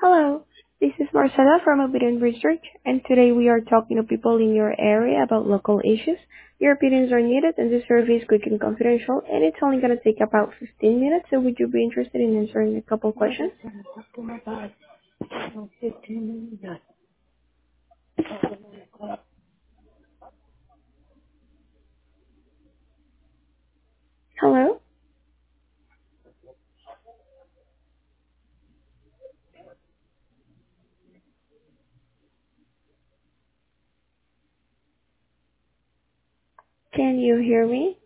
Hello, this is Marcela from Opinion Research, and today we are talking to people in your area about local issues. Your opinions are needed, and this survey is quick and confidential, and it's only going to take about 15 minutes, so would you be interested in answering a couple questions? Hello? Can you hear me?